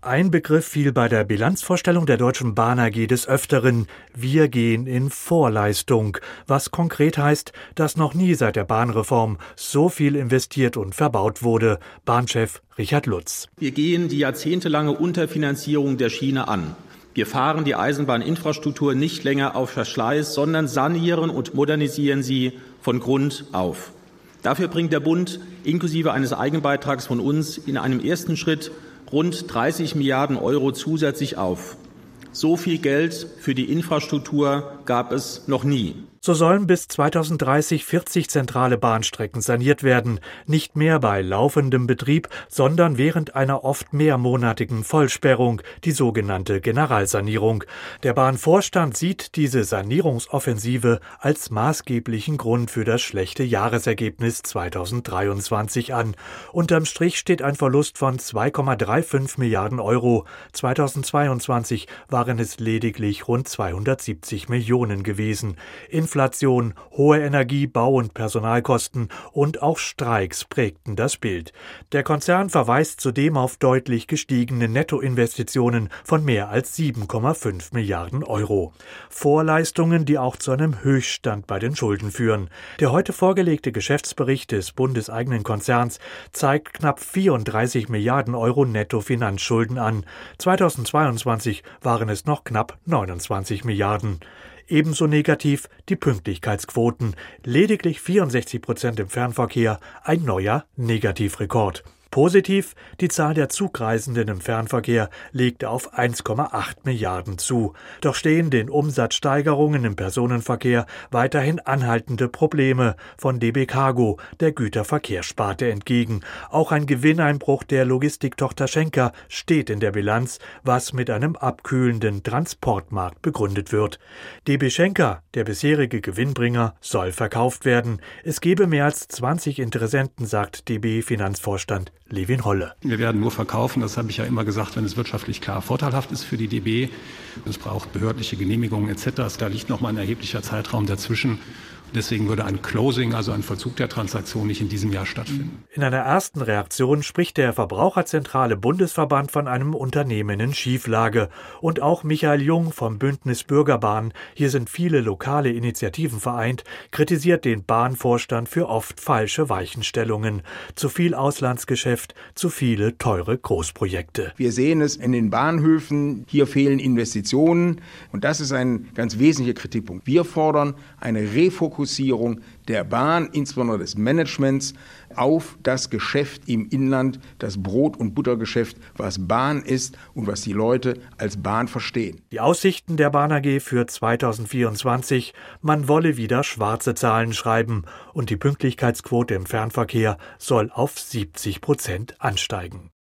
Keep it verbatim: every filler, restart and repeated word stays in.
Ein Begriff fiel bei der Bilanzvorstellung der Deutschen Bahn A G des Öfteren: Wir gehen in Vorleistung, was konkret heißt, dass noch nie seit der Bahnreform so viel investiert und verbaut wurde. Bahnchef Richard Lutz. Wir gehen die jahrzehntelange Unterfinanzierung der Schiene an. Wir fahren die Eisenbahninfrastruktur nicht länger auf Verschleiß, sondern sanieren und modernisieren sie von Grund auf. Dafür bringt der Bund inklusive eines Eigenbeitrags von uns in einem ersten Schritt rund dreißig Milliarden Euro zusätzlich auf. So viel Geld für die Infrastruktur gab es noch nie. So sollen bis zweitausenddreißig vierzig zentrale Bahnstrecken saniert werden. Nicht mehr bei laufendem Betrieb, sondern während einer oft mehrmonatigen Vollsperrung, die sogenannte Generalsanierung. Der Bahnvorstand sieht diese Sanierungsoffensive als maßgeblichen Grund für das schlechte Jahresergebnis zweitausenddreiundzwanzig an. Unterm Strich steht ein Verlust von zwei Komma fünfunddreißig Milliarden Euro. zweitausendzweiundzwanzig waren es lediglich rund zweihundertsiebzig Millionen gewesen. Inflation, hohe Energie-, Bau- und Personalkosten und auch Streiks prägten das Bild. Der Konzern verweist zudem auf deutlich gestiegene Nettoinvestitionen von mehr als sieben Komma fünf Milliarden Euro. Vorleistungen, die auch zu einem Höchststand bei den Schulden führen. Der heute vorgelegte Geschäftsbericht des bundeseigenen Konzerns zeigt knapp vierunddreißig Milliarden Euro Nettofinanzschulden an. zweitausendzweiundzwanzig waren es noch knapp neunundzwanzig Milliarden. Ebenso negativ die Pünktlichkeitsquoten. Lediglich vierundsechzig Prozent im Fernverkehr, ein neuer Negativrekord. Positiv, die Zahl der Zugreisenden im Fernverkehr legte auf eins Komma acht Milliarden zu. Doch stehen den Umsatzsteigerungen im Personenverkehr weiterhin anhaltende Probleme von D B Cargo, der Güterverkehrssparte, entgegen. Auch ein Gewinneinbruch der Logistiktochter Schenker steht in der Bilanz, was mit einem abkühlenden Transportmarkt begründet wird. D B Schenker, der bisherige Gewinnbringer, soll verkauft werden. Es gebe mehr als zwanzig Interessenten, sagt D B-Finanzvorstand Levin Holle. Wir werden nur verkaufen, das habe ich ja immer gesagt, wenn es wirtschaftlich klar vorteilhaft ist für die D B. Es braucht behördliche Genehmigungen et cetera. Da liegt noch mal ein erheblicher Zeitraum dazwischen. Deswegen würde ein Closing, also ein Vollzug der Transaktion, nicht in diesem Jahr stattfinden. In einer ersten Reaktion spricht der Verbraucherzentrale Bundesverband von einem Unternehmen in Schieflage. Und auch Michael Jung vom Bündnis Bürgerbahn, hier sind viele lokale Initiativen vereint, kritisiert den Bahnvorstand für oft falsche Weichenstellungen. Zu viel Auslandsgeschäft, zu viele teure Großprojekte. Wir sehen es in den Bahnhöfen, hier fehlen Investitionen. Und das ist ein ganz wesentlicher Kritikpunkt. Wir fordern eine Refokussierung der Bahn, insbesondere des Managements, auf das Geschäft im Inland, das Brot- und Buttergeschäft, was Bahn ist und was die Leute als Bahn verstehen. Die Aussichten der Bahn A G für zweitausendvierundzwanzig: Man wolle wieder schwarze Zahlen schreiben und die Pünktlichkeitsquote im Fernverkehr soll auf siebzig Prozent ansteigen.